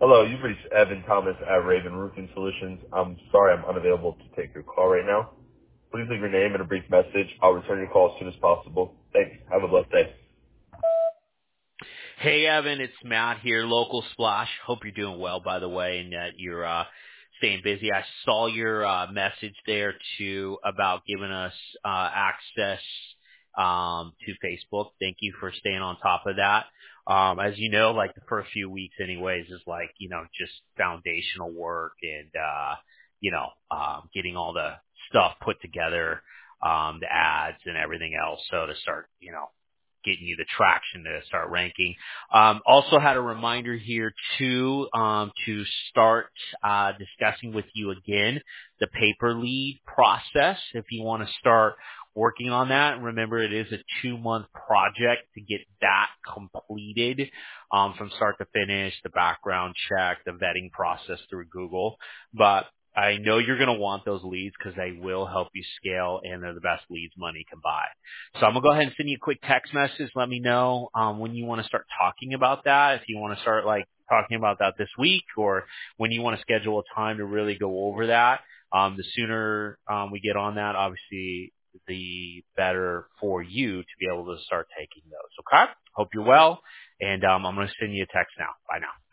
Hello, you've reached Evan Thomas at Raven Roofing Solutions. I'm sorry I'm unavailable to take your call right now. Please leave your name and a brief message. I'll return your call as soon as possible. Thanks. Have a blessed day. Hey, Evan, it's Matt here, Local Splash. Hope you're doing well, by the way, and that you're staying busy. I saw your message there, too, about giving us access to Facebook. Thank you for staying on top of that. As you know, like the first few weeks anyways is like, just foundational work and, getting all the stuff put together, the ads and everything else. So to start, getting you the traction to start ranking. Also had a reminder here too, to start discussing with you again the paper lead process. If you want to start working on that, remember it is a 2-month project to get that completed, from start to finish, the background check, the vetting process through Google. But I know you're going to want those leads because they will help you scale, and they're the best leads money can buy. So I'm going to go ahead and send you a quick text message. Let me know when you want to start talking about that. If you want to start like talking about that this week, or when you want to schedule a time to really go over that. The sooner we get on that, obviously, the better for you to be able to start taking those. Okay? Hope you're well. And I'm going to send you a text now. Bye now.